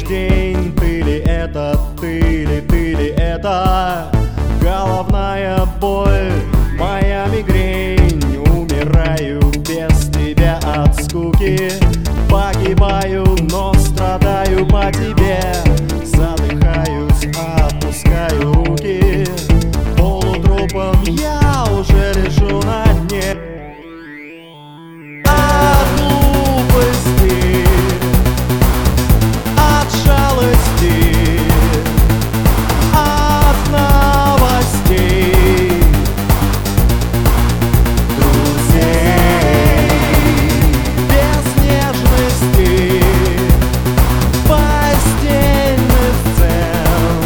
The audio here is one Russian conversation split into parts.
покупаешь день. Ты ли это, ты ли это? Головная боль, моя мигрень. Умираю без тебя от скуки. Погибаю, но страдаю по тебе. Задыхаюсь, опускаю руки. Полутрупом я уже лежу на дне. От глупости, от жалости, от новостей, друзей, без нежности, постельных сцен.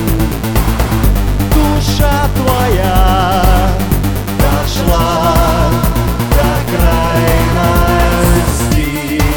Душа твоя дошла до крайности.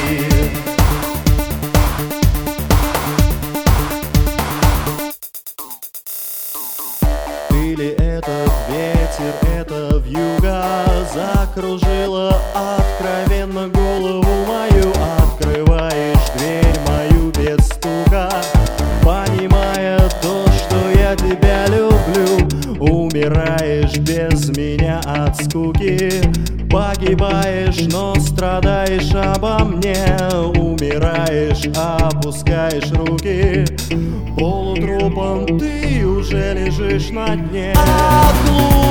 Ты ли этот ветер, это вьюга закружила откровенно голову мою? Открываешь дверь мою без стука, понимая то, что я тебя люблю. Умираешь без меня от скуки. Погибаешь, но страдаешь обо мне. Умираешь, опускаешь руки. Полутрупом ты уже лежишь на дне. От